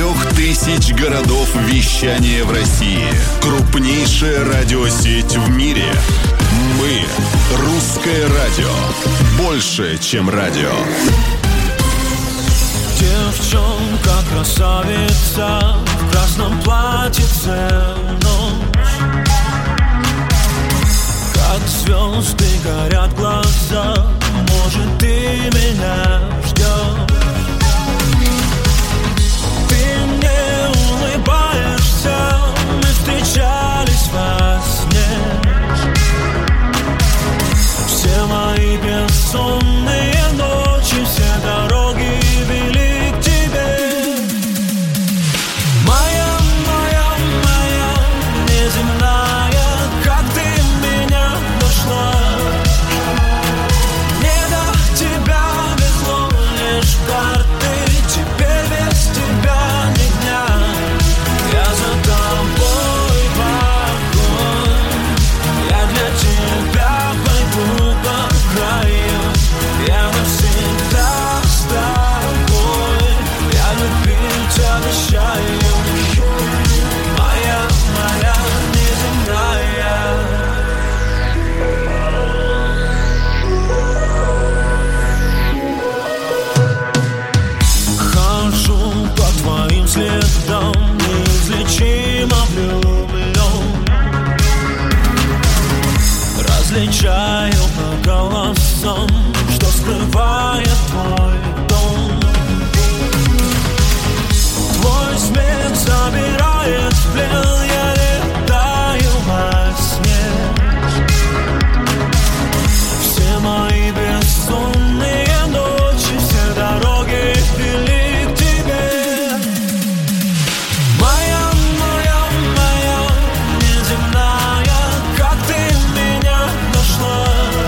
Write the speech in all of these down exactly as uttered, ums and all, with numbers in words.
трех тысяч городов вещания в России. Крупнейшая радиосеть в мире. Мы – Русское радио. Больше, чем радио. Девчонка, красавица, в красном платьице ночь. Как звезды горят глаза, может, ты меня ждешь. Ты мне улыбаешься, мы встречались во сне. Все мои бессонные ночи, все дороги вели к тебе. Моя, моя, моя неземная, как ты меня нашла. Не до тебя везло лишь карты, теперь без тебя ни дня. Я за тобой в огонь, я для тебя пойду по краю. Я навсегда с тобой, я любить обещаю. Моя, моя неземная. Хожу по твоим следам, неизлечимо влюблен. Различаю по голосам, что скрывает твой дом. Твой смех забирает в плен, я летаю во сне. Все мои бессонные ночи, все дороги вели к тебе. Моя, моя, моя неземная, как ты меня нашла.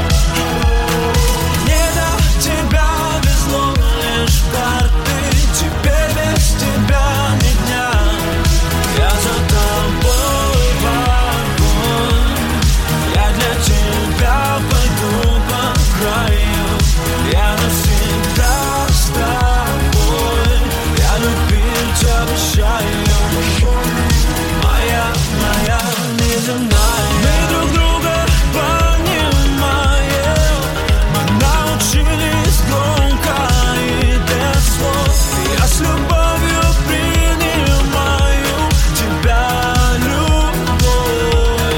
Не до тебя везло лишь карты, теперь без тебя ни дня. Я за тобой в огонь, я для тебя пойду по краю. Я навсегда с тобой, я любить обещаю. Моя, моя неземная. Мы друг друга понимаем, мы научились громко и без слов. Я с любовью принимаю тебя, любовь.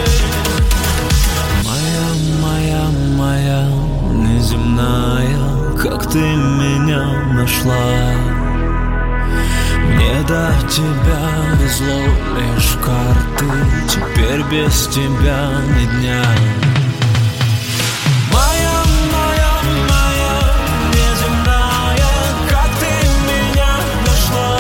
Моя, моя, моя неземная, как ты меня нашла. Мне до тебя везло лишь карты, теперь без тебя ни дня. Моя, моя, моя неземная, как ты меня нашла.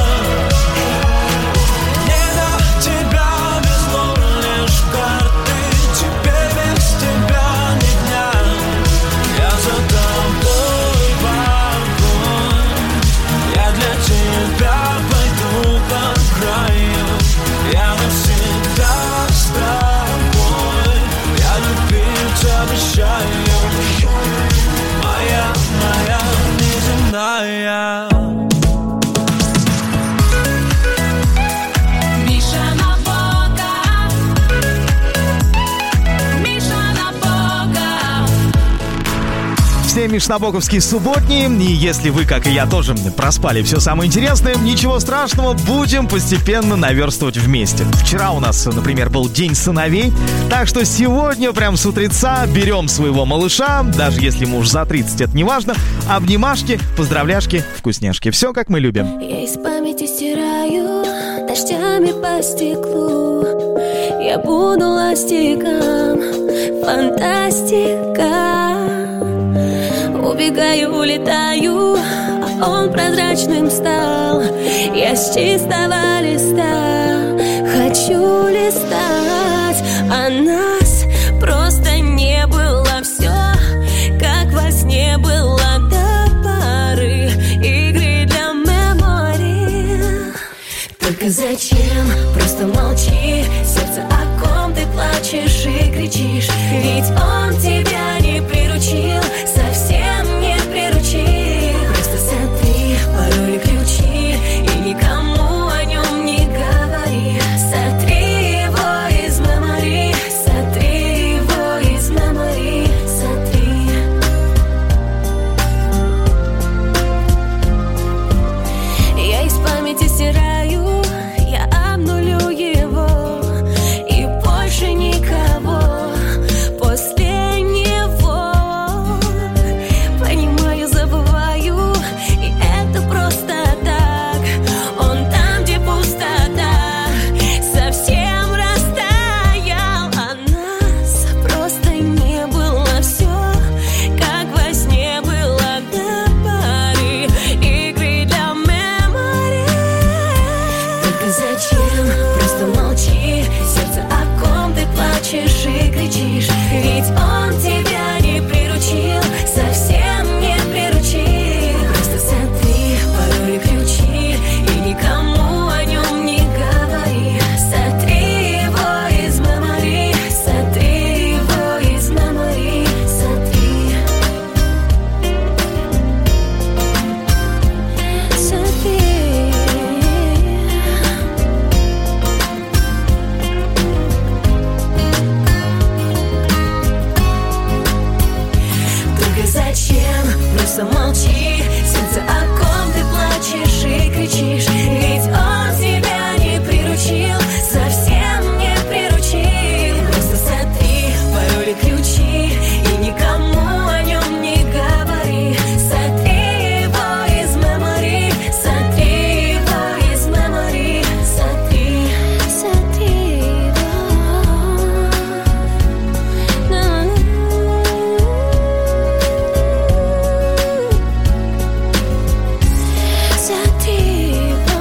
Не до тебя везло лишь карты, теперь без тебя ни дня. Я за тобой в огонь, я для тебя пойду по краю. Я навсегда с тобой, я любить обещаю. Моя, моя неземная. Миша Набоков, Миша Набоков. Все межнабоковские субботние. И если вы, как и я, тоже проспали все самое интересное, ничего страшного, будем постепенно наверстывать вместе. Вчера у нас, например, был День сыновей, так что сегодня прям с утреца берем своего малыша, даже если ему уж за тридцать, это не важно, обнимашки, поздравляшки, вкусняшки. Все, как мы любим. Я из памяти стираю дождями по стеклу. Я буду ластиком, фантастика. Убегаю, улетаю, а он прозрачным стал. Я с чистого листа хочу листать, а нас просто не было. Все, как во сне было до поры игры для мемори. Только зачем? Просто молчи. Сердце, о ком ты плачешь и кричишь? Ведь он тебя не приручил, совсем не приручил. Просто смотри, пароли, ключи, и никому о нем Только зачем? Просто молчи. Сердце, о ком ты плачешь и кричишь? Ведь он тебя не приручил, совсем не приручил. Просто сотри пароли, ключи и никому о нем не говори. Сотри его из мемори, сотри его из мемори, сотри. Сотри. Только зачем? Просто молчи. Сердце, о ком ты плачешь и кричишь? Ведь он тебя не приручил, совсем не приручил. Просто сотри пароли, ключи и никому о нем не говори. Сотри его из мемори, сотри его из мемори, сотри, сотри его. Сотри его.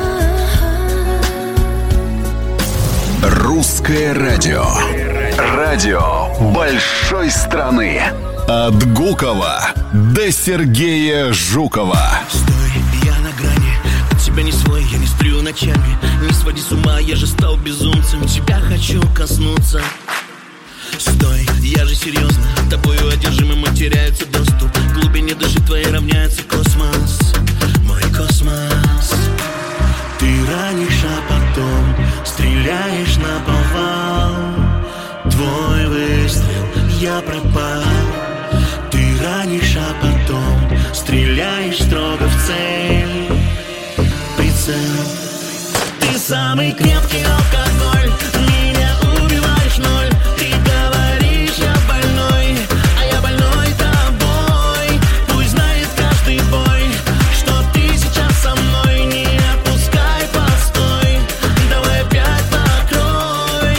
Русское радио. Радио большой страны. От Гукова до Сергея Жукова. Стой, я на грани, от тебя не свой, я не сплю ночами. Не своди с ума, я же стал безумцем, тебя хочу коснуться. Стой, я же серьезно, тобою одержимым теряется доступ. К глубине души твоей равняется космос, мой космос. Ты ранишь, а потом стреляешь на повал. Твой выстрел, я пропал. Ты ранишь, а потом стреляешь строго в цель. Прицел. Ты самый крепкий алкоголь, меня убиваешь ноль. Ты говоришь, я больной, а я больной тобой. Пусть знает каждый бой, что ты сейчас со мной. Не отпускай, постой, давай опять накрой.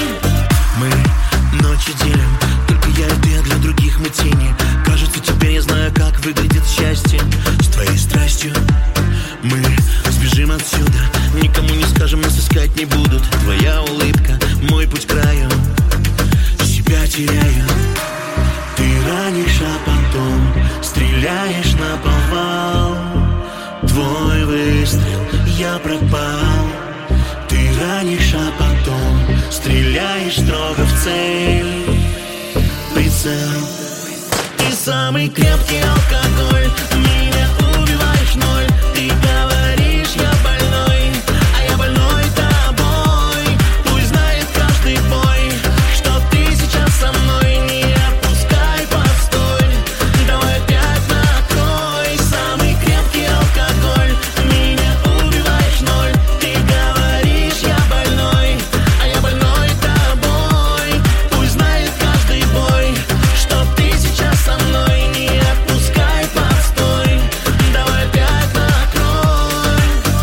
Мы ночи делим, только я и ты, а для других мы тени. Кажется, теперь я знаю, как выглядит счастье. С твоей страстью мы сбежим отсюда, никому не скажем, нас искать не будут. Твоя улыбка, мой путь к краю, себя теряю. Ты ранишь, а потом стреляешь на повал. Твой выстрел, я пропал. Ты ранишь, а потом стреляешь строго в цель. Прицел. Ты самый крепкий алкоголь, меня убиваешь ноль. Ты говоришь, я больной, а я больной тобой. Пусть знает каждый бой, что ты сейчас со мной. Не отпускай, постой, давай опять накрой. Самый крепкий алкоголь, меня убиваешь ноль. Ты говоришь, я больной, а я больной тобой. Пусть знает каждый бой, что ты сейчас со мной. Не отпускай, постой, давай опять накрой.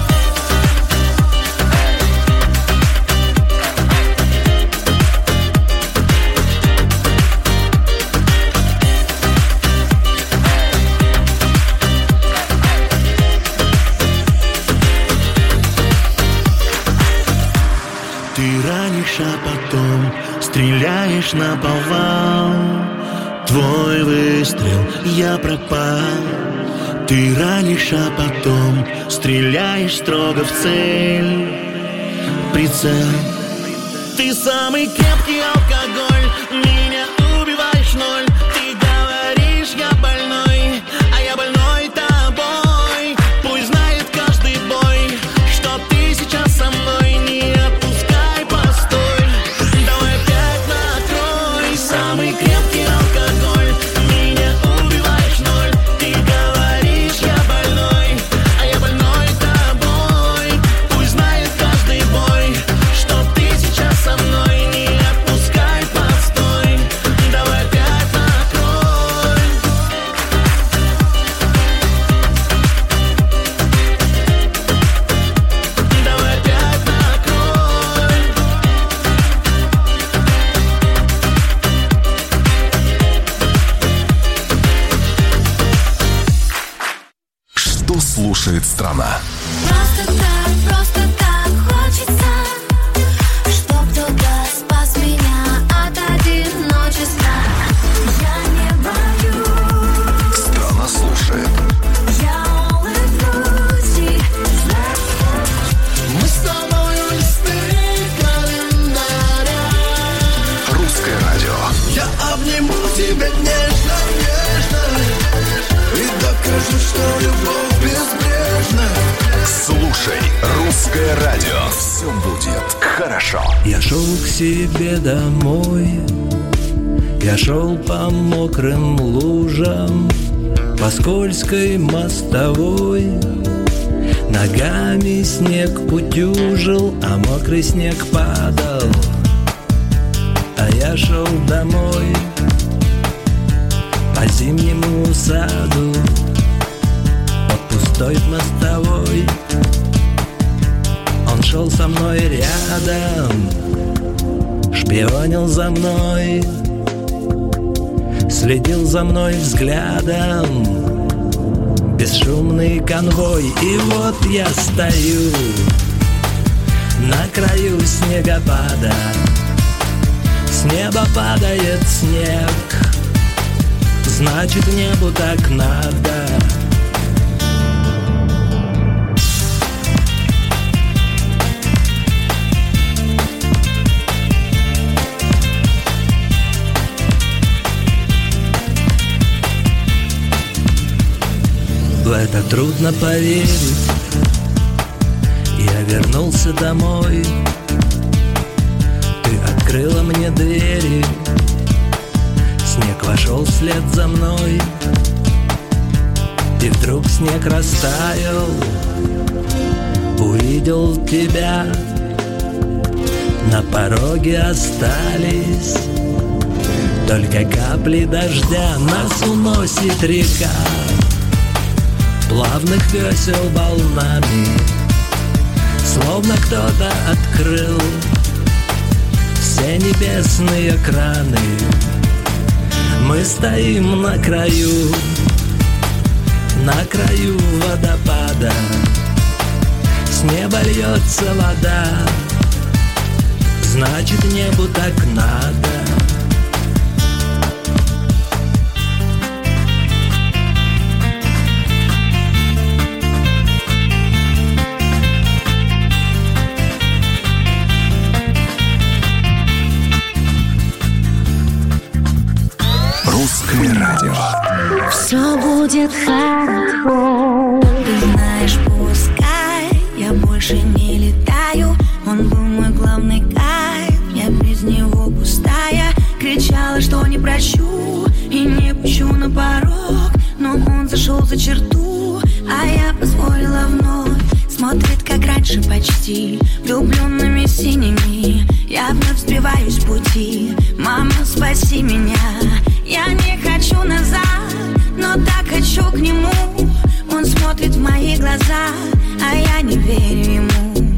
Ты ранишь, а потом стреляешь на повал. Твой выстрел, я пропал. Ты ранишь, а потом стреляешь строго в цель. Прицел. Ты самый крепкий алкоголь, меня убиваешь ноль. Ты говоришь, я больной, а я больной тобой. Пусть знает каждый бой, что ты сейчас со мной. Не отпускай, постой, давай опять накрой. Самый крепкий алкоголь, меня убиваешь ноль. Ты говоришь, я больной, а я больной тобой. Пусть знает каждый бой, что ты сейчас со мной. Не отпускай, постой, давай опять накрой. Давай опять накрой. Что слушает страна? Просто так, просто так хочется Русское радио. Все будет хорошо. Я шел к себе домой, я шел по мокрым лужам, по скользкой мостовой. Ногами снег утюжил, а мокрый снег падал. А я шел домой по зимнему саду, по пустой мостовой. Он шел со мной рядом, шпионил за мной, следил за мной взглядом. Бесшумный конвой, и вот я стою на краю снегопада. С неба падает снег, значит, небу так надо. В это трудно поверить. Я вернулся домой, ты открыла мне двери, снег вошел вслед за мной. И вдруг снег растаял, увидел тебя. На пороге остались только капли дождя. Нас уносит река плавных весел волнами, словно кто-то открыл все небесные краны. Мы стоим на краю, на краю водопада. С неба льется вода, значит, небу так надо. Русское радио. Все будет хорошо. Ты знаешь, пускай я больше не летаю. Он был мой главный кайф, я без него пустая. Кричала, что не прощу и не пущу на порог, но он зашел за черту, а я позволила вновь. Смотрит, как раньше почти, влюбленными синими. Я вновь сбиваюсь с пути. Мама, спаси меня. Я не хочу назад, но так хочу к нему. Он смотрит в мои глаза, а я не верю ему.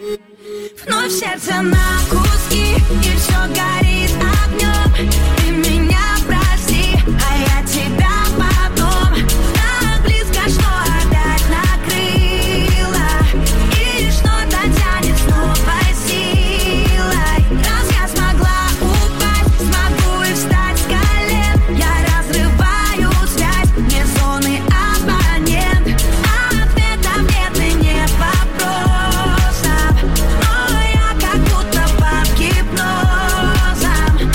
Вновь сердце на куски, и все горит огнем. Ты меня прости, а я тебя потом. Так близко, что опять накрыло, и что-то тянет с новой силой. Раз я смогла упасть, смогу и встать с колен. Я разрываю связь, мне зоны абонент. Ответов нет и нет вопросов, но я как будто под гипнозом.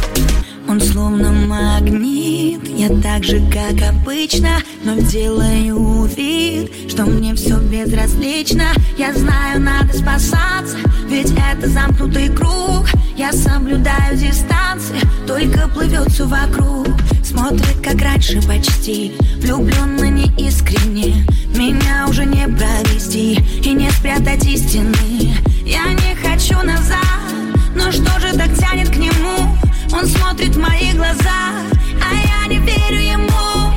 Он словно магнит, я так же, как обычно, но делаю вид, что мне все безразлично. Я знаю, надо спасаться, ведь это замкнутый круг. Я соблюдаю дистанции, только плывет все вокруг. Смотрит, как раньше почти, влюбленно неискренне. Меня уже не провести и не спрятать истины. Я не хочу назад, но что же так тянет к нему? Он смотрит в мои глаза, а я не верю ему.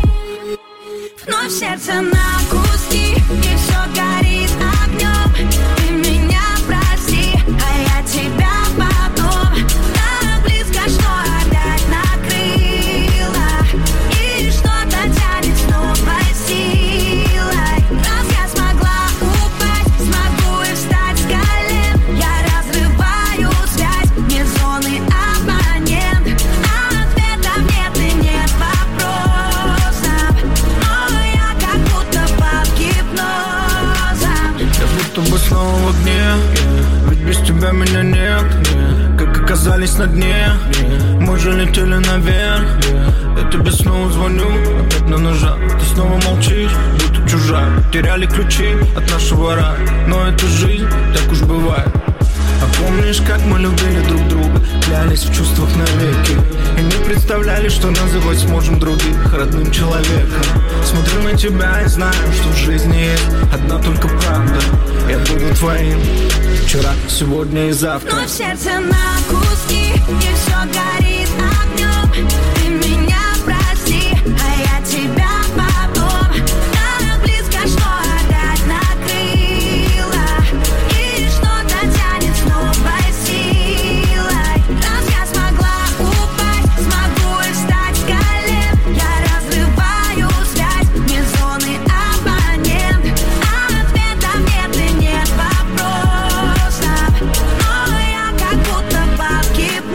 Вновь сердце на куски, и все горит огнем. Ты меня прости, а я тебя потом. Так близко, что опять накрыло, и что-то тянет с новой силой. Раз я смогла упасть, смогу и встать с колен. Я разрываю связь, мне зоны абонент. Ответов нет и нет вопросов, но я как будто под гипнозом. Я будто бы снова в огне, ведь без тебя меня нет. Как оказались на дне. Мы же летели наверх. Я тебе снова звоню, опять на ножах. Ты снова молчишь, будто чужак. Теряли ключи от нашего рая, но это жизнь, так уж бывает. А помнишь, как мы любили друг друга, клялись в чувствах навеки, и не представляли, что называть сможем других родным человеком. Смотрю на тебя и знаю, что в жизни есть одна только правда. Я буду твоим вчера, сегодня и завтра. Но в сердце на куски, и все горит огнем. Ты меня прости, а я тебя потом. Так близко, что опять накрыло, и что-то тянет с новой силой. Раз я смогла упасть, смогу и встать с колен. Я разрываю связь, вне зоны абонент. А ответов нет и нет вопросов, но я как будто под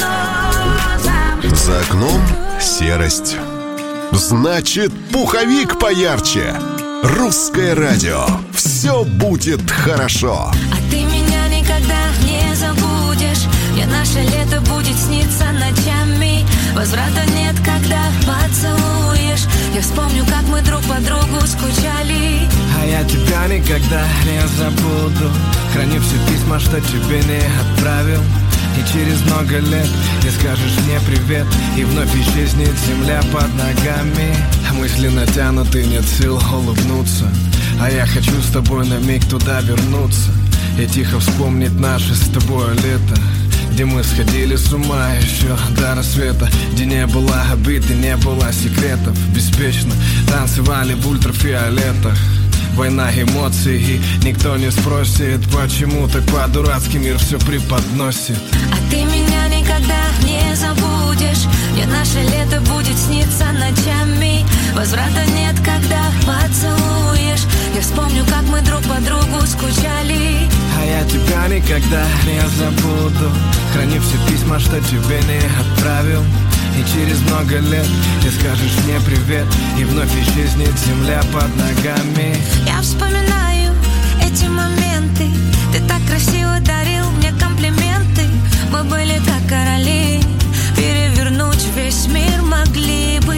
гипнозом. За окном серость. Значит, пуховик поярче. Русское радио. Все будет хорошо. А ты меня никогда не забудешь. Мне наше лето будет сниться ночами. Возврата нет, когда поцелуешь. Я вспомню, как мы друг по другу скучали. А я тебя никогда не забуду. Храни все письма, что тебе не отправил. И через много лет ты скажешь мне привет, и вновь исчезнет земля под ногами. Мысли натянуты, нет сил улыбнуться. А я хочу с тобой на миг туда вернуться и тихо вспомнить наше с тобой лето, где мы сходили с ума еще до рассвета, где не было обид и не было секретов. Беспечно танцевали в ультрафиолетах. Война эмоций, и никто не спросит, почему так по-дурацки мир все преподносит. А ты меня никогда не забудешь. Мне наше лето будет сниться ночами. Возврата нет, когда поцелуешь. Я вспомню, как мы друг по другу скучали. А я тебя никогда не забуду. Храни все письма, что тебе не отправил. И через много лет ты скажешь мне привет, и вновь исчезнет земля под ногами. Я вспоминаю эти моменты. Ты так красиво дарил мне комплименты. Мы были как короли, перевернуть весь мир могли бы.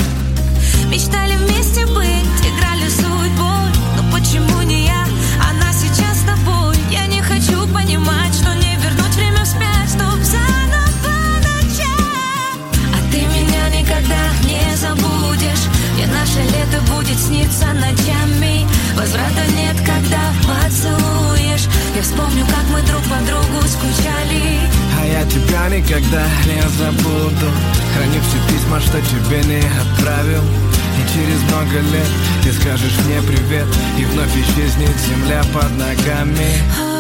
Мечтали вместе быть, играли судьбой. Но почему не я, она сейчас с тобой? Я не хочу понимать, что не вернуть время вспять, чтоб заново начать. А ты меня никогда не забудешь. Мне наше лето будет сниться ночами. Возврата нет, когда поцелуешь. Я вспомню, как мы друг по другу скучали. А я тебя никогда не забуду. Храни все письма, что тебе не отправил. И через много лет ты скажешь мне привет, и вновь исчезнет земля под ногами.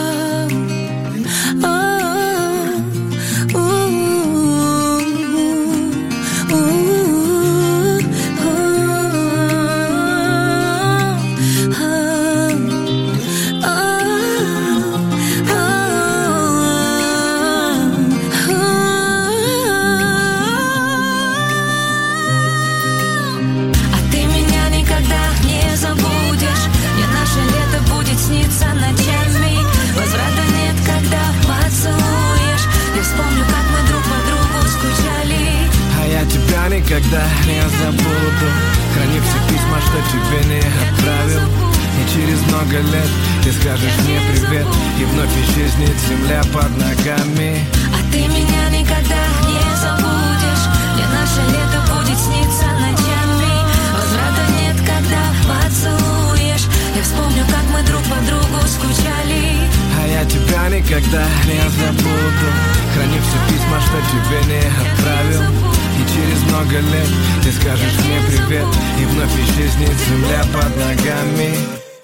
Снится ночами. Возврата нет, когда поцелуешь. Я вспомню, как мы друг по другу скучали. А я тебя никогда не забуду. Храни все письма, что тебе не отправил. И через много лет ты скажешь мне привет, и вновь исчезнет земля под ногами. А ты меня никогда не забудешь. Мне наше лето будет сниться ночами. Возврата нет, когда поцелуешь. Я вспомню, как мы друг по другу скучали. А я тебя никогда не забуду. Храни все письма, что тебе не отправил. И через много лет ты скажешь мне привет, и вновь исчезнет земля под ногами.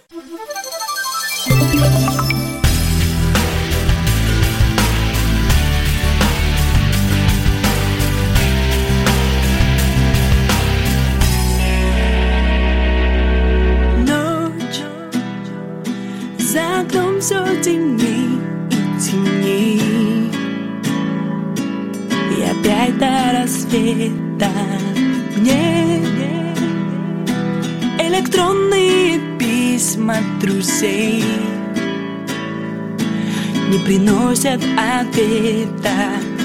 За окном все темней и темней, и опять до рассвета мне электронные письма друзей не приносят ответа.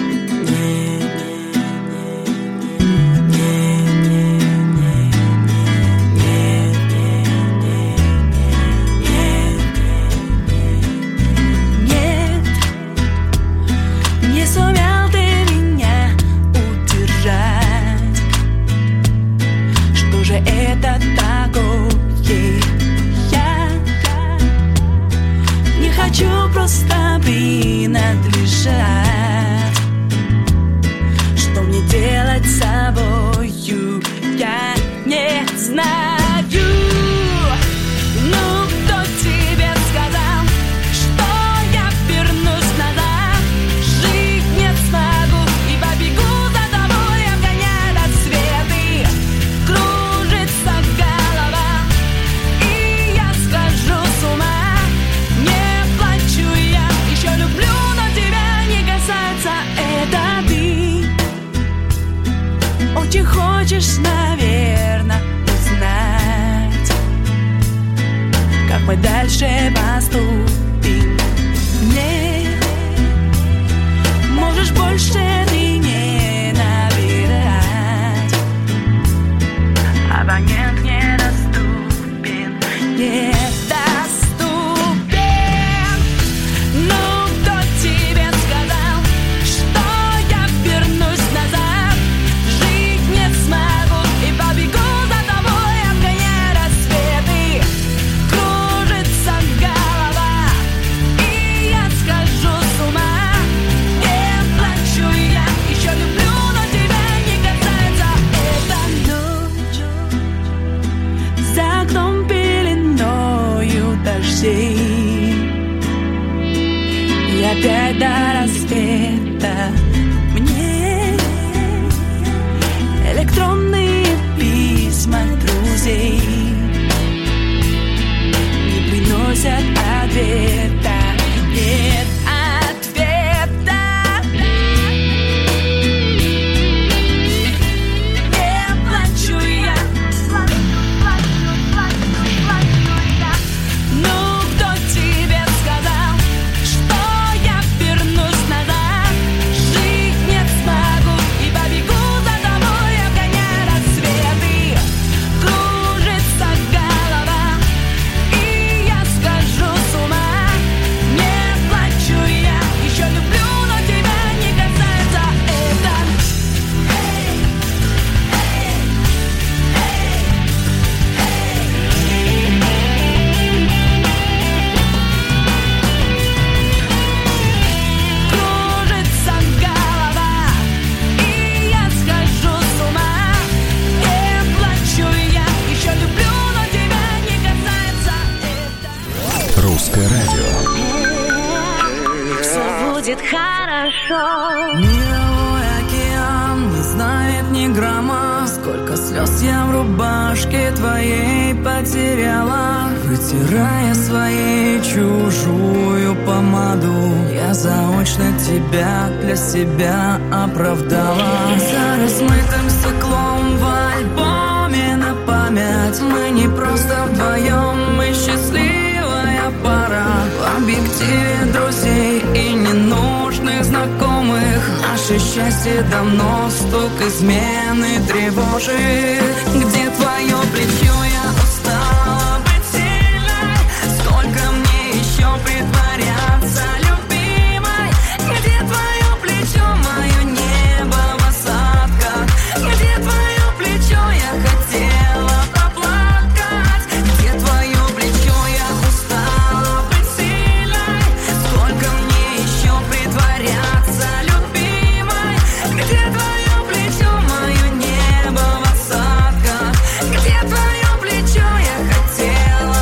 Себя оправдала. За размытым стеклом в альбоме на память мы не просто вдвоем, мы счастливая пара. В объективе друзей и ненужных знакомых наше счастье давно стук измены тревожит. Где твое плечо? Я устала быть сильной. Сколько мне еще притворяться любимой? Где твое плечо, мое небо в осадках? Где твое плечо, я хотела проплакать? Где твое плечо, я устала быть сильной? Сколько мне еще притворяться любимой? Где твое плечо, мое небо в осадках? Где твое плечо, я хотела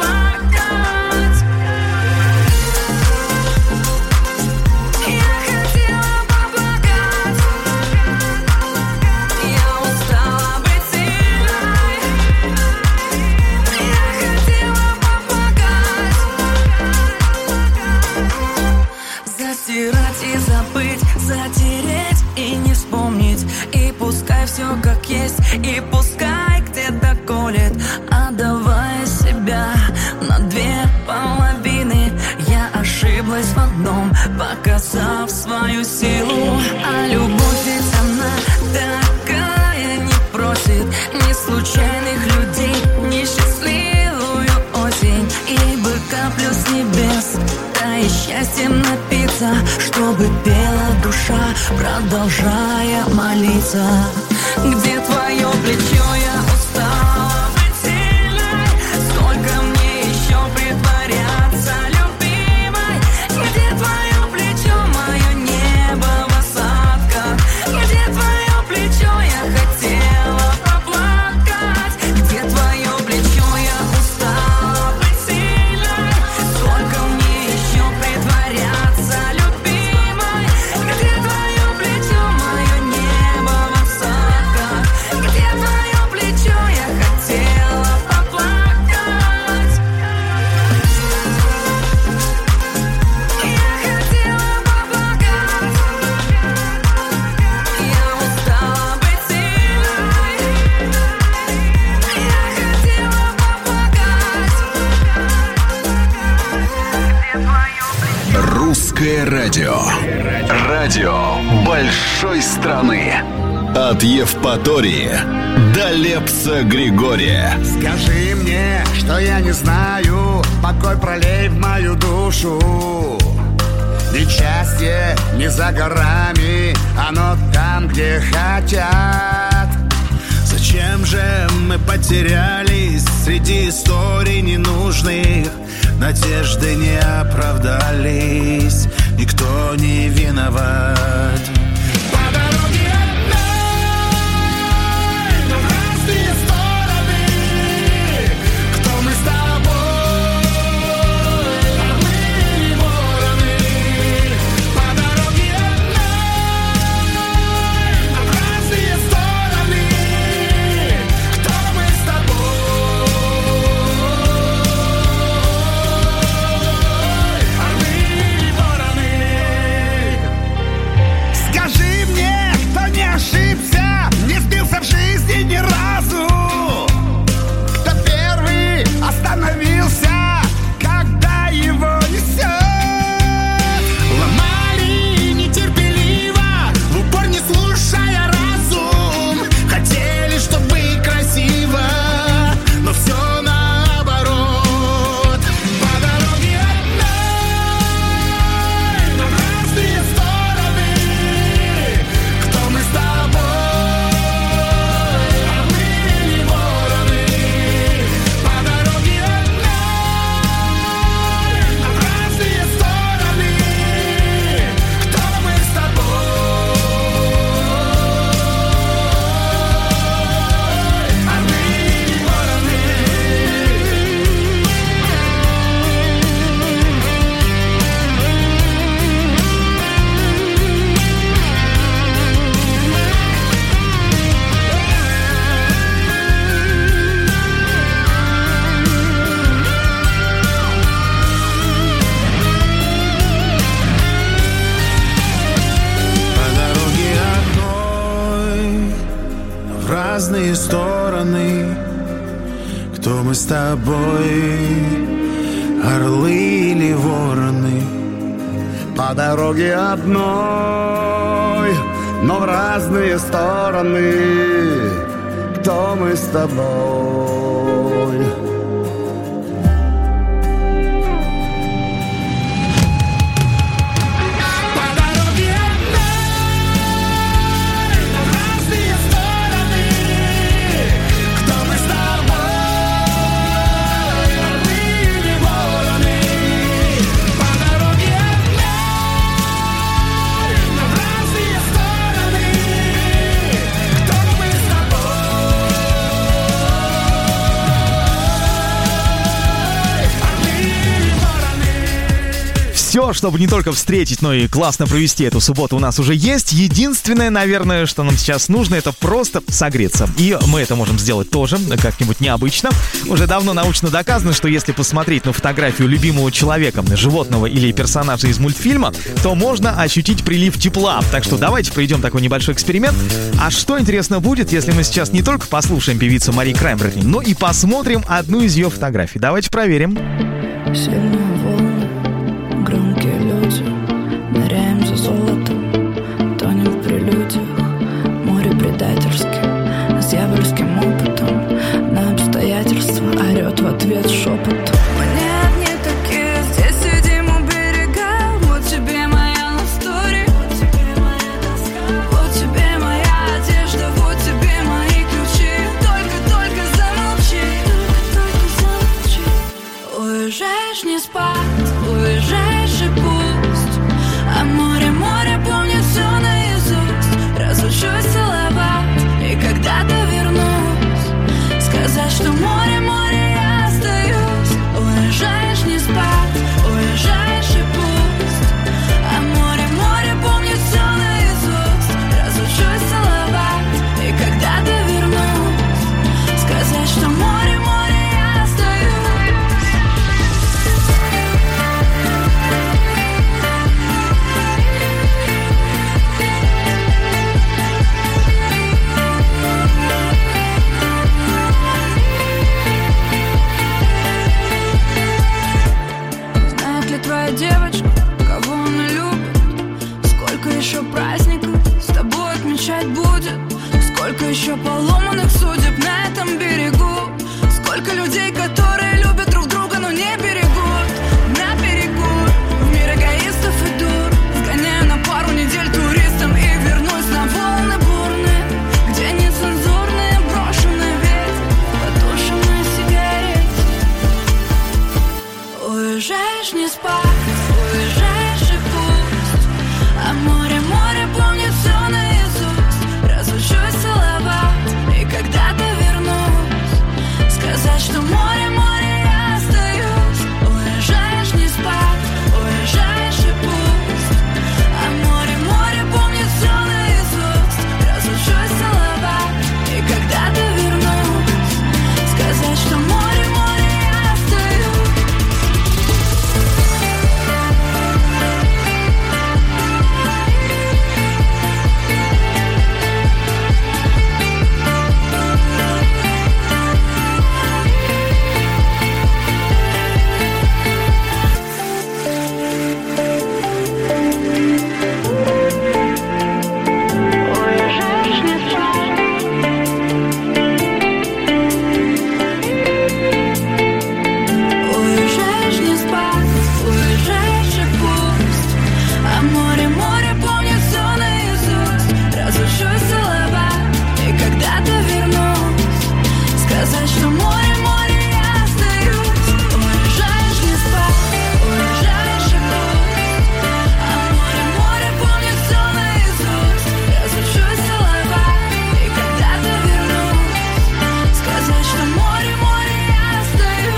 проплакать? Я хотела поплакать. Я устала быть сильной. Я хотела поплакать. Застирать и забыть, затереть и не вспомнить. И пускай все как есть, и пускай где-то колет, отдавая себя на две половины. Я ошиблась в одном, показав свою силу. А снится, чтобы пела душа, продолжая молиться. Где твое плечо, я устала быть сильной. Сколько мне еще притворяться любимой? Где твое плечо, мое небо в осадках? Где твое плечо, я хотела поплакать? Где твое плечо, я устала быть сильной. Сколько мне еще притворяться любимой? Где твое плечо, мое небо в осадках? Где твое плечо, я хотела поплакать? Я хотела поплакать. Я устала быть сильной. Я хотела поплакать. Где твое плечо? Русское радио. Радио большой страны. От Евпатории до Лепса Григория. Скажи мне, что я не знаю, покой пролей в мою душу. Ведь счастье не за горами, оно там, где хотят. Зачем же мы потерялись среди историй ненужных? Надежды не оправдались, никто не виноват. По дороге одной, но в разные стороны. Кто мы с тобой, орлы или вороны? По дороге одной, но в разные стороны. Кто мы с тобой, орлы или вороны? Скажи мне, кто не ошибся, не сбился в жизни ни разу, кто первый остановился, когда его несет. Ломали нетерпеливо, в упор не слушая разум. Хотели, чтобы красиво, но все наоборот. По дороге одной, но в разные стороны. Кто мы с тобой, орлы или вороны? По дороге одной, но в разные стороны. Кто мы с тобой, орлы или вороны? По дороге одной, в разные стороны. Кто мы с тобой, орлы или вороны? По дороге одной, но в разные стороны. Кто мы с тобой? По дороге одной, но в разные стороны. Кто мы с тобой, орлы или вороны? По дороге одной, но в разные стороны. Кто мы с тобой, орлы или вороны? Все, чтобы не только встретить, но и классно провести эту субботу, у нас уже есть. Единственное, наверное, что нам сейчас нужно, это просто согреться. И мы это можем сделать тоже как-нибудь необычно. Уже давно научно доказано, что если посмотреть на фотографию любимого человека, животного или персонажа из мультфильма, то можно ощутить прилив тепла. Так что давайте проведем такой небольшой эксперимент. А что интересно будет, если мы сейчас не только послушаем певицу Мари Краймбрери, но и посмотрим одну из ее фотографий. Давайте проверим. Сильные волны, громкие люди, ныряем за золотом, тонем в прелюдиях, море предательски, с дьявольским опытом, на обстоятельства орет в ответ шепот. Мы не одни такие, здесь сидим у берега, вот тебе моя поломанных судеб на этом берегу. Сколько людей, которые любят друг друга, но не берегут. На перекур в мир эгоистов и дур. Сгоняю на пару недель туристом и вернусь на волны бурные, где нецензурные брошены ведь потушенные сигареты. Уезжаешь не спать, уезжаешь и пусть, а море, море помнит все наизусть. Разучусь целовать и когда-то вернусь, сказать, что море, море, я остаюсь. Уезжаешь не спать, уезжаешь и пусть, а море, море помнит все наизусть. Разучусь целовать и когда-то вернусь, сказать, что море, море, я остаюсь. Уезжаешь не спать, уезжаешь и пусть, а море, море помнит все наизусть. Разучусь целовать и когда-то вернусь, сказать, что море, море, я остаюсь. Уезжаешь не спать, уезжаешь и пусть, а море, море помнит все наизусть. Разучусь целовать и когда-то вернусь, сказать, что море, море, я остаюсь.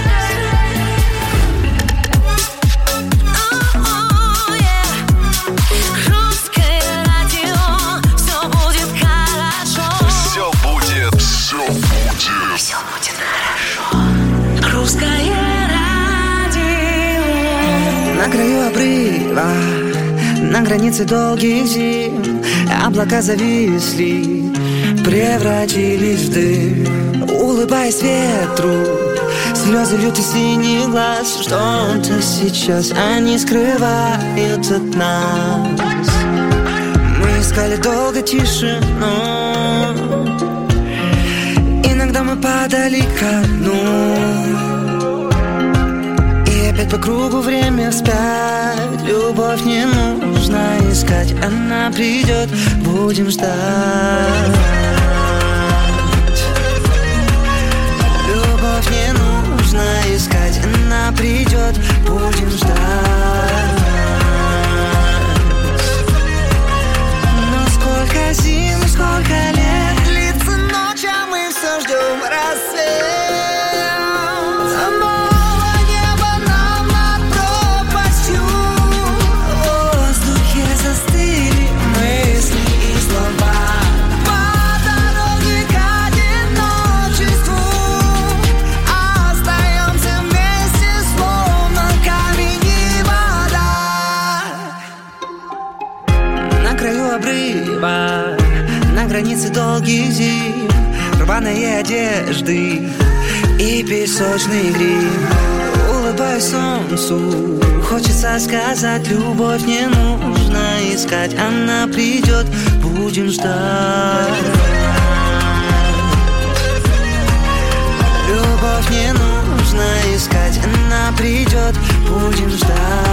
Русское радио, все будет хорошо. Все будет, все будет. Все будет хорошо. Русское радио. На краю обрыва, на границе долгих зим, облака зависли, превратились в дым. Улыбаясь ветру, слезы льют из синих глаз. Что-то сейчас они скрывают от нас. Мы искали долго тишину, иногда мы падали ко дну. И опять по кругу время вспять. Любовь не нужно искать, она придет, будем ждать. Любовь не нужно искать, она придет, будем ждать. Но сколько зим, сколько лет длится ночь, а мы все ждем рассвет. Снова небо нам над пропастью, в воздухе застыли мысли и слова. По дороге к одиночеству остаемся вместе, словно камень и вода. На краю обрыва, на границе долгих зим, рваные одежды и песочный грим. Улыбаюсь солнцу, хочется сказать, любовь не нужно искать, она придет, будем ждать. Любовь не нужно искать, она придет, будем ждать.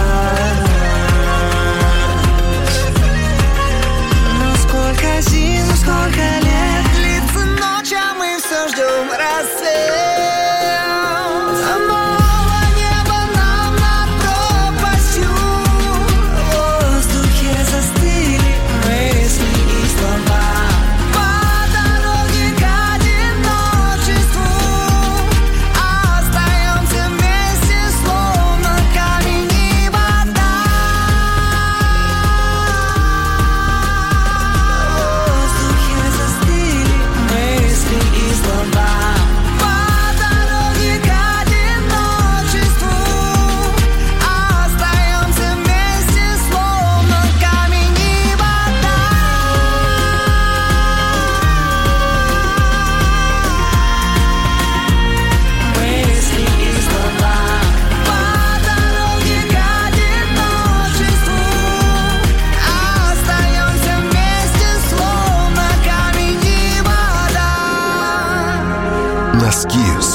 Но сколько зим, сколько лет длится ночь, а мы все ждем рассвет. Снова небо нам над пропастью, в воздухе застыли мысли и слова. По дороге к одиночеству остаемся вместе, словно камень и вода.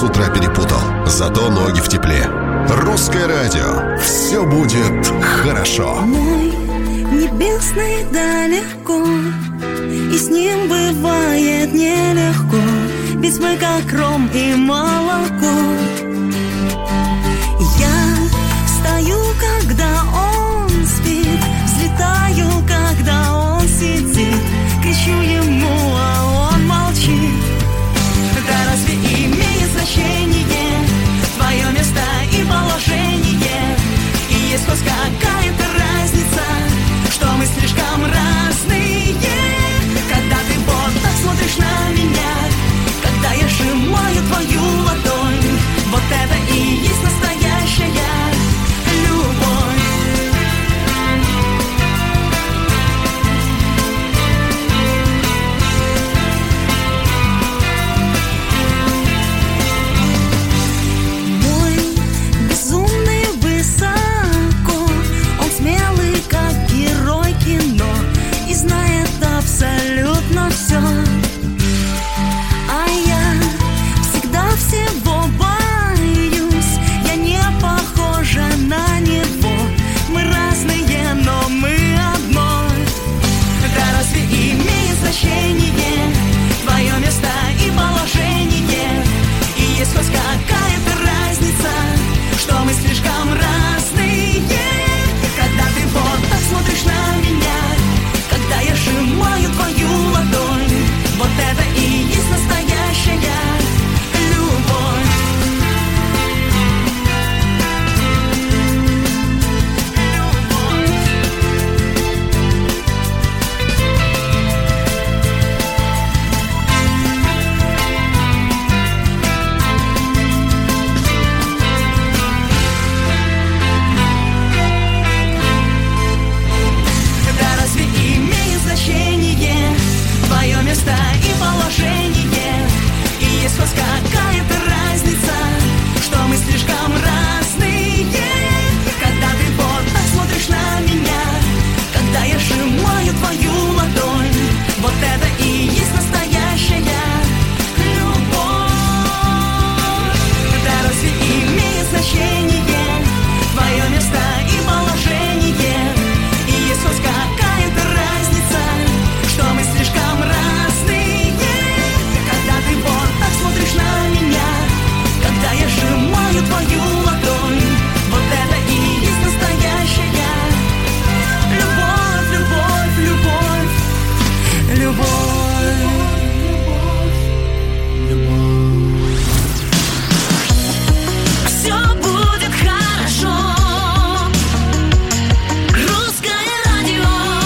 с утра перепутал, зато ноги в тепле. Русское радио. Все будет хорошо. Мой небесный далеко, и с ним бывает нелегко, ведь мы как ром и молоко. Я встаю, когда он спит, взлетаю, когда он сидит, кричу ему, а он молчит. Да разве имеет значение твое место и положение? И есть хоть какая-то разница, что мы слишком разные. Когда ты вот так смотришь на меня, когда я сжимаю твою ладонь, вот это и есть настоящая любовь. Мой безумный высоко, он смелый, как герой кино, и знает абсолютно все. А я всегда всего боюсь, я не похожа на него. Мы разные, но мы одно. Да разве имеет значение твое место и положение? И есть хоть какая-то разница, что мы слишком разные. Когда ты вот так смотришь на меня, когда я сжимаю твою ладонь, вот это и есть настоящая любовь. Да разве имеет значение твое место и положение? И есть хоть какая-то разница, что мы слишком разные. Когда ты вот так смотришь на меня, когда я сжимаю твою ладонь, вот это и есть настоящая любовь. Да разве имеет значение твое место и положение? И есть хоть какая-то разница, что мы слишком разные. Когда ты вот так смотришь на меня, когда я сжимаю твою ладонь, вот это и есть настоящая любовь, любовь, любовь, любовь. Все будет хорошо. Русское радио.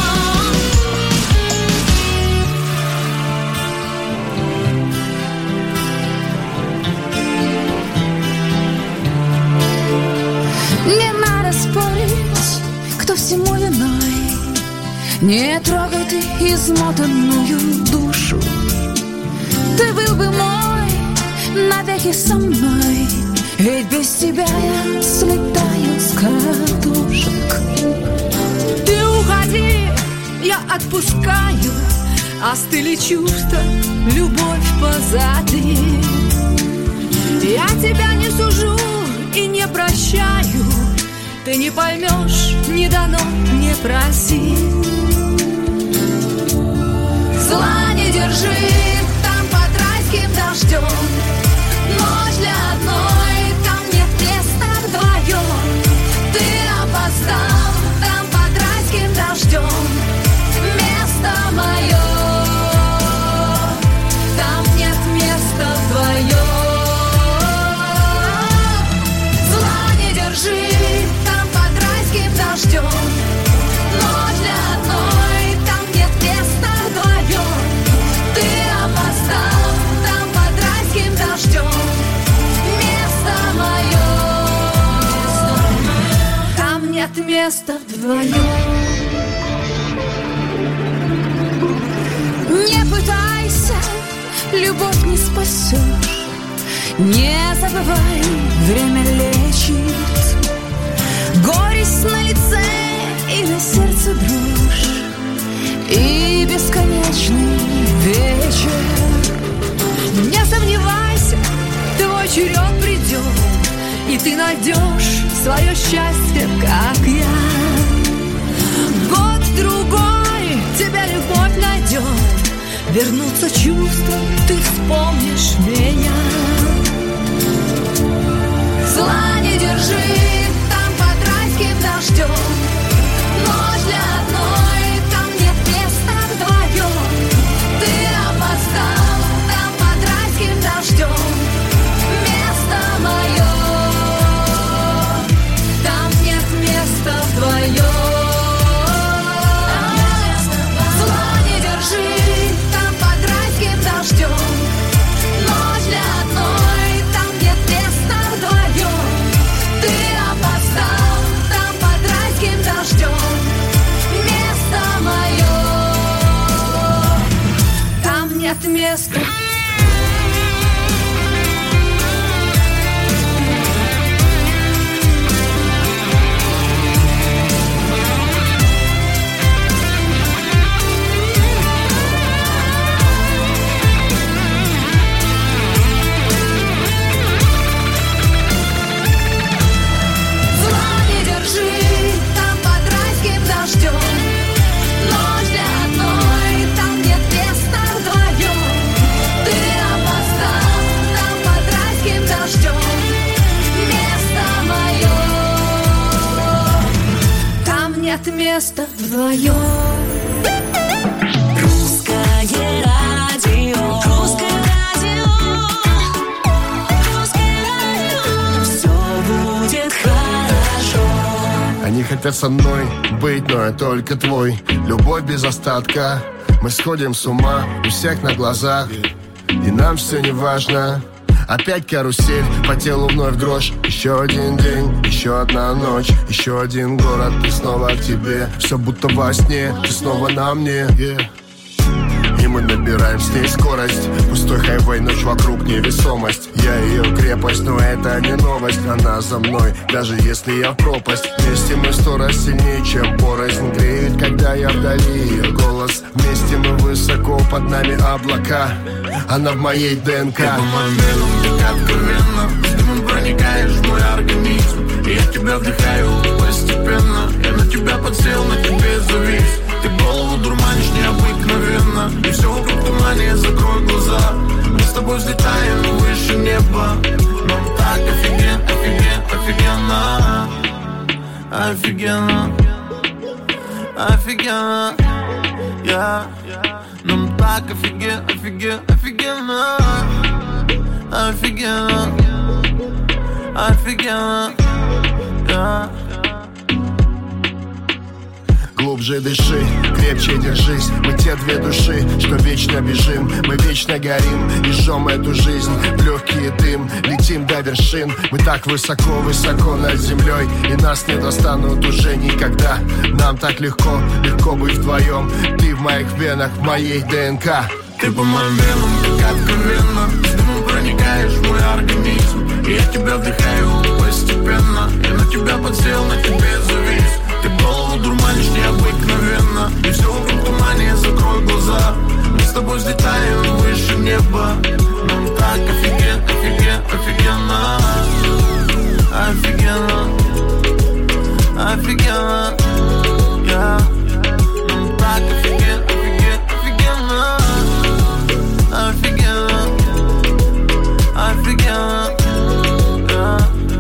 Не надо спорить, кто всему виной. Не трогай ты измотанную душу. Ты был бы мой навеки со мной, ведь без тебя я слетаю с катушек. Ты уходи, я отпускаю, остыли чувства, любовь позади. Я тебя не сужу и не прощаю, ты не поймешь, не дано, не проси. Зла не держи, там под райским дождем, ночь для одной, там нет места вдвоем. Ты опоздал, там под райским дождем, место мое, там нет места вдвоем. Там под райским дождем, ночь для одной, там нет места вдвоем. Ты опоздал, там под райским дождем, место мое, там нет места вдвоем. Не пытайся, любовь не спасешь. Не забывай, время лечит. Горесть на лице и на сердце дрожь, и бесконечный вечер. Не сомневайся, твой твой черед придет, и ты найдешь свое счастье, как я. Год-другой тебя любовь найдет, вернутся чувства, ты вспомнишь меня. Зла не держи там под райским дождем, ночь для одной, там нет места вдвоем. Ты опоздал там под райским дождем, место мое, там нет места вдвоем. Зла не держи там под райским дождем, ночь для одной, там нет места вдвоем. Ты опоздал там под райским дождем, место мое, там нет места. Место вдвоем. Русское радио, русское радио, русское радио. Все будет хорошо. Они хотят со мной быть, но я только твой. Любовь без остатка. Мы сходим с ума у всех на глазах, и нам все не важно. Опять карусель, по телу вновь дрожь. Еще один день, еще одна ночь, еще один город, и снова к тебе. Все будто во сне, ты снова на мне, yeah. И мы набираем с ней скорость. Пустой хайвей, ночь вокруг, невесомость. Я ее крепость, но это не новость. Она за мной, даже если я в пропасть. Вместе мы сто раз сильнее, чем порознь. Греет, когда я вдали, ее голос. Вместе мы высоко, под нами облака. Она в моей ДНК. Ты по моим венам, так откровенно. С дымом проникаешь в мой организм, и я тебя вдыхаю постепенно. Я на тебя подсел, на тебе завис. Ты голову дурманишь необыкновенно, и все вокруг тумане, закрой глаза. Мы с тобой взлетаем выше неба. Нам так офиген, офиген, офигенно. Офигенно. Офигенно. Yeah. Нам так офиген, офиген, офигенно. Офигенно. Офигенно. Yeah. Глубже дыши, крепче держись. Мы те две души, что вечно бежим. Мы вечно горим и жжем эту жизнь в легкий дым. Летим до вершин. Мы так высоко, высоко над землей, и нас не достанут уже никогда. Нам так легко, легко быть вдвоем. Ты в моих венах, в моей ДНК. Ты по моим венам, так откровенно. С дымом проникаешь в мой организм, и я тебя вдыхаю постепенно. Я на тебя подсел, на тебе завис. Ты голову дурманишь необыкновенно, и все вокруг тумане, закрой глаза. Мы с тобой взлетаем выше неба. Нам так офиген, офиген, офигенно. Офигенно. Офигенно. Yeah. Нам так офиген, офиген, офигенно. Офигенно. Офигенно. Yeah.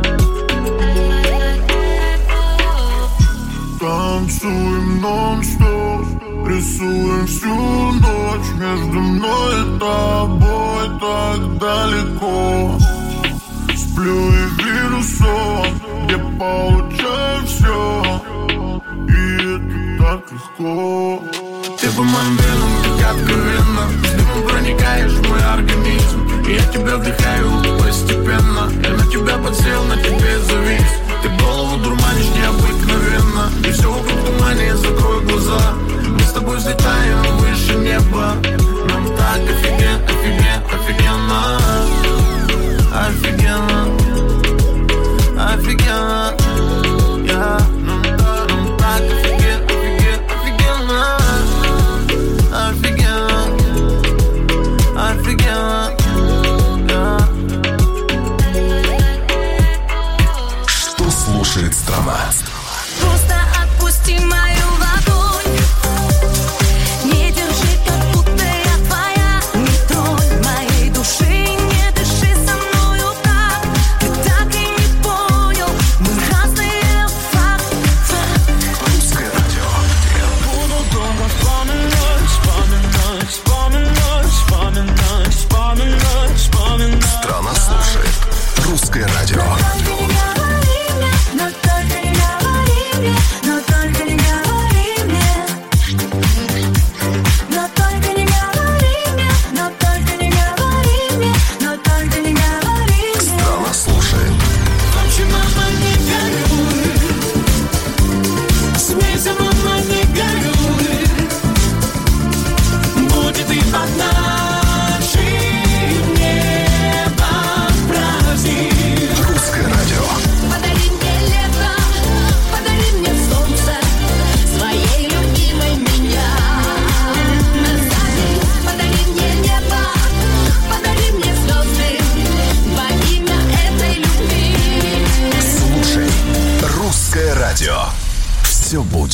Танцуем нон-стоп, рисуем всю ночь. Между мной и тобой так далеко. Сплю и вижу сон, где получаю все, и это так легко. Ты по моим венам, так откровенно. С дымом проникаешь в мой организм, и я тебя вдыхаю постепенно. Я на тебя подсел, на тебе завис. Ты голову дурманишь необыкновенно, и все вокруг тумане, закрой глаза. Мы с тобой взлетаем выше неба. Нам так офиген, офиген, офигенно. Офигенно. Офигенно. Yeah. Нам, нам так офиген, офиген, офигенно. Офигенно. Офигенно. Yeah.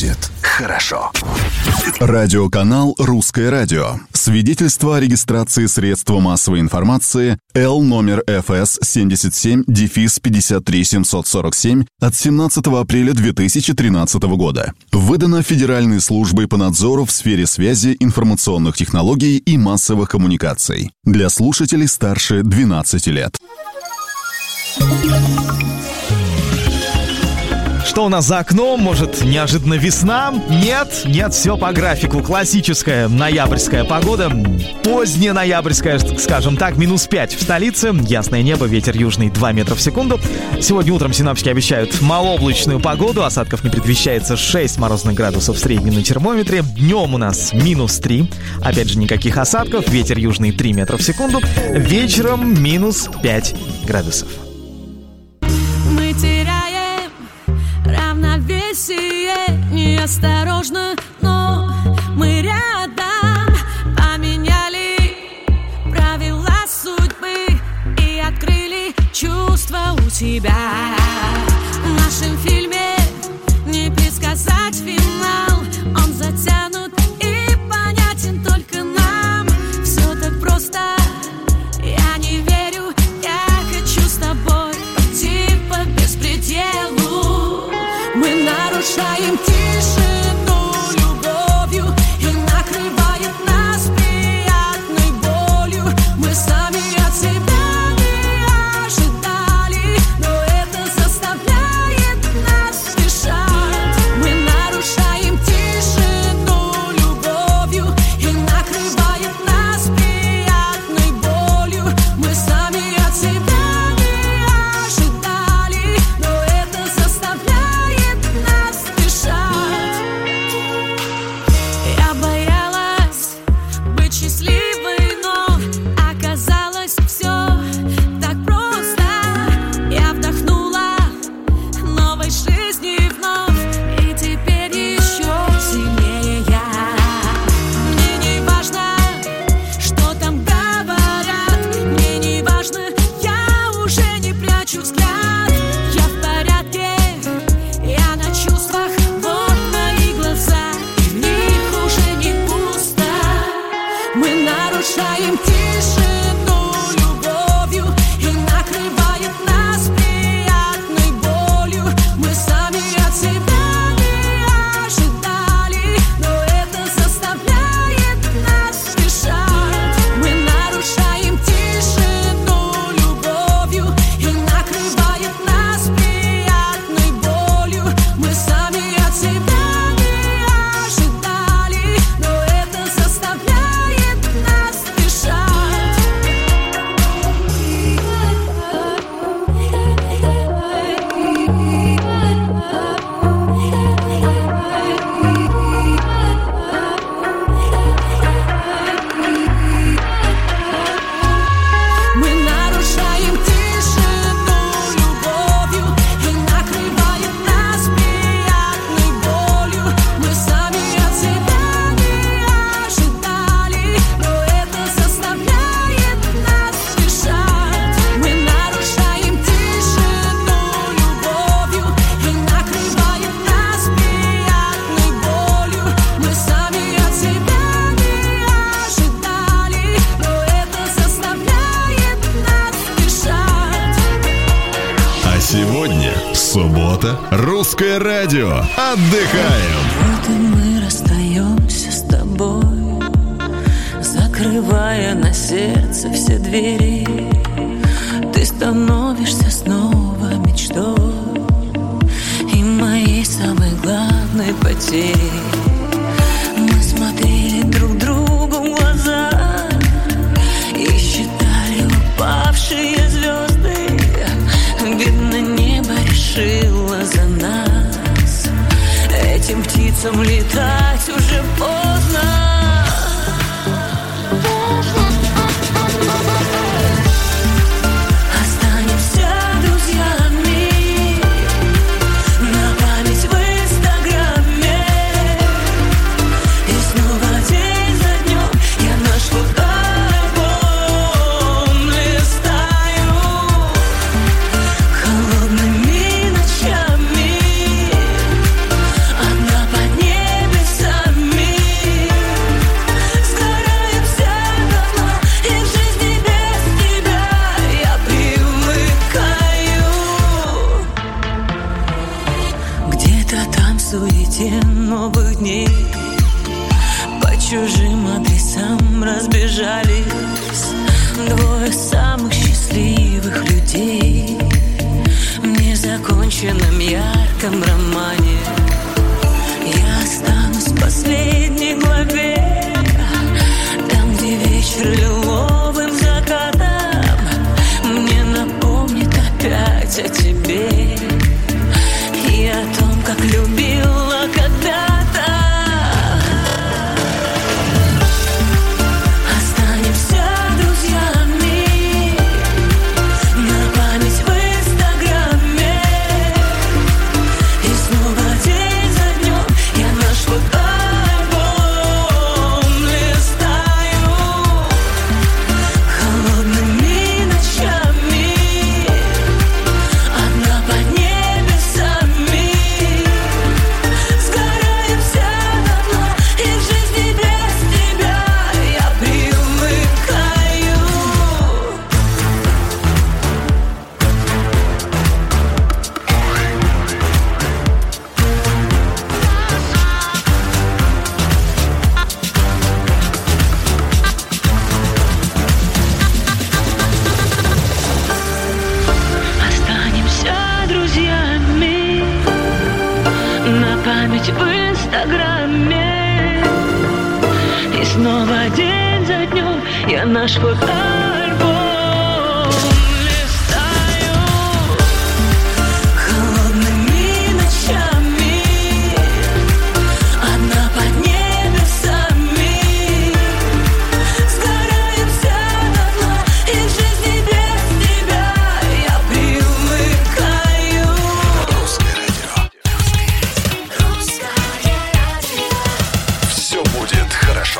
будет хорошо. Радиоканал «Русское радио». Свидетельство о регистрации средства массовой информации Л номер эф эс семьдесят семь пятьдесят три семьсот сорок семь от семнадцатого апреля две тысячи тринадцатого года. Выдано Федеральной службой по надзору в сфере связи, информационных технологий и массовых коммуникаций. Для слушателей старше двенадцати лет. Что у нас за окном? Может, неожиданно весна? Нет, нет, все по графику. Классическая ноябрьская погода. Поздняя ноябрьская, скажем так, минус пять в столице. Ясное небо, ветер южный два метра в секунду. Сегодня утром синоптики обещают малооблачную погоду. Осадков не предвещается, шесть морозных градусов в среднем на термометре. Днем у нас минус три. Опять же, никаких осадков. Ветер южный три метра в секунду. Вечером минус пять градусов. Мы теряем равновесие, неосторожно, но мы рядом. Поменяли правила судьбы и открыли чувства у тебя. В нашем фильме не предсказать финал. Он затянут и понятен только нам. Все так просто, я не верю. Я хочу с тобой пойти по беспределу. Мы нарушаем тишину любовью, и накрывает нас приятной болью. Мы сами от себя не ожидали, но это заставляет нас спешать. Мы нарушаем тишину любовью, и накрывает нас приятной болью. Мы сами от себя не ожидали, но это заставляет нас спешать. Я боялась быть счастливой, но оказалось все так просто. Я вдохнула новой жизни вновь, и теперь еще сильнее я. Мне не важно, что там говорят. Мне не важно, я уже не прячу взгляд. Я в порядке, я на чувствах, вот мои глаза, и в них уже не пусто. Мы нарушаем тишину любовью, и накрывает нас приятной болью. Мы сами от себя не ожидали, но это заставляет нас спешать. Мы нарушаем тишину любовью, и накрывает нас приятной болью. Мы сами от себя не ожидали, но это заставляет нас спешать. Мы нарушаем тишину любовью, и накрывает нас приятной болью. Мы сами от себя не ожидали, но это заставляет нас спешать. Мы нарушаем тишину любовью, и накрывает нас приятной болью. Мы сами от себя не ожидали, но это заставляет нас спешать. А сегодня суббота. Русское радио. Отдыхаем. Вот и мы расстаемся с тобой, закрывая на сердце все двери. Ты становишься снова мечтой и моей самой главной потерей. Мы смотрели друг другу в глаза и считали упавшие звезды. Видно, небо решило за нас. Этим птицам летать уже поздно. Останемся друзьями на память в Инстаграме. чужим адресам разбежались двое самых счастливых людей в незаконченном ярком романе. Я останусь в последней главе, там, где вечер лиловым закатом мне напомнит опять о тебе и о том, как любила когда-то. Останемся друзьями на память в Инстаграме, и снова день за днем я наш фотоальбом листаю холодными ночами, одна под небесами. Сгораемся давно, и в жизни без тебя я привыкаю. Останемся друзьями на память в Инстаграме, и снова день за днем я наш фотоальбом листаю холодными ночами, одна под небесами. Сгораемся давно, и в жизни без тебя я привыкаю. Русское радио. Все будет хорошо.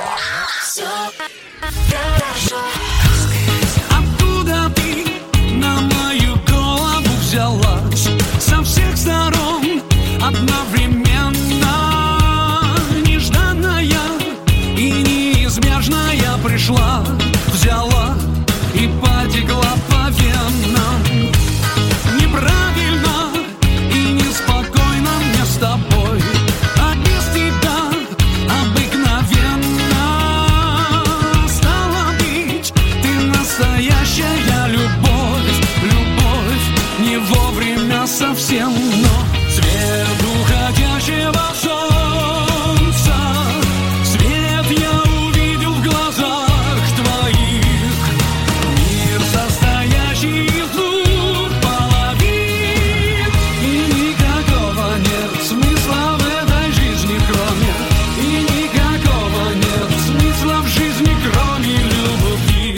Откуда ты на мою голову взялась со всех сторон одновременно? Нежданная и неизбежная пришла, взяла и потекла по венам. Неправильно и неспокойно мне с тобой, а без тебя обыкновенно. Стало быть, ты настоящая любовь, любовь не вовремя совсем, но свет уходящего солнца, свет я увидел в глазах твоих. Мир, состоящий из двух половин, и никакого нет смысла в этой жизни, кроме, и никакого нет смысла в жизни, кроме любви.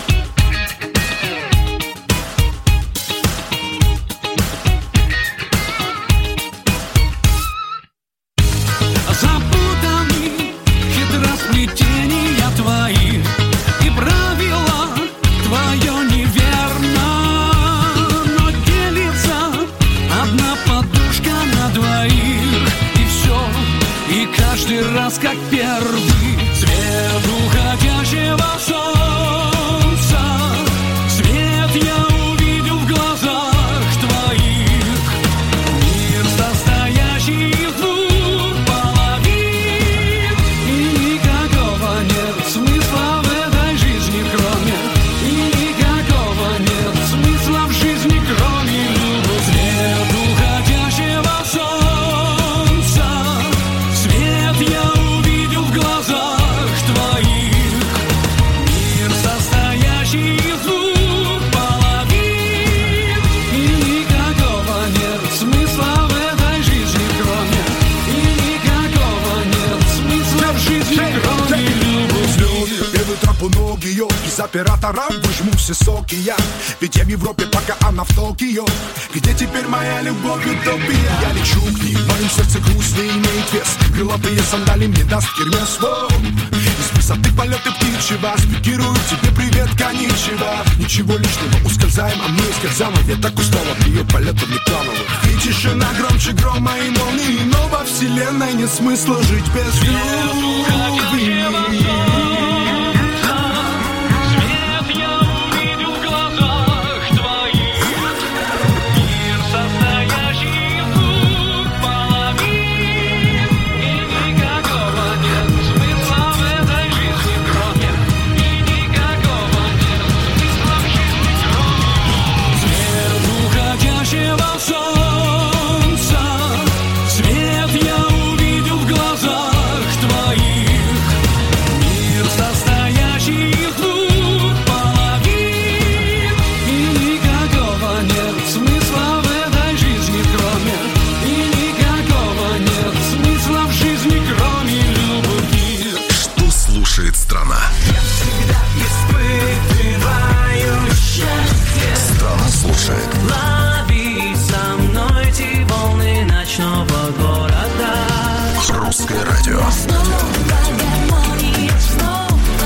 Запутаны хитросплетения твои, и правила твое неверно, но делится одна подушка на двоих, и все, и каждый раз как первый. Свет уходящего солнца, свет я увидел в глазах твоих. Мир, состоящий из двух половин, и никакого нет смысла в этой жизни, кроме, и никакого нет смысла в жизни, кроме любви. Свет уходящего солнца, свет я увидел в глазах твоих. Мир, состоящий из двух половин, и никакого нет смысла в этой жизни, кроме, и никакого нет смысла в жизни, кроме любви. Первый троп у ног ее, из оператора выжму все соки я. Ведь я в Европе, пока она в Токио. Где теперь моя любовь, утопия? Я лечу к ней, в моем сердце грусть не имеет вес. Крылатые сандали мне даст Гермес. Воу. Из высоты полеты птичьего спикирую тебе привет, коничева. Ничего лишнего, ускользаем, а мне скользам. А веток устала, ее полетов не плановых. И тишина громче грома и молнии, но во вселенной нет смысла жить без звезд.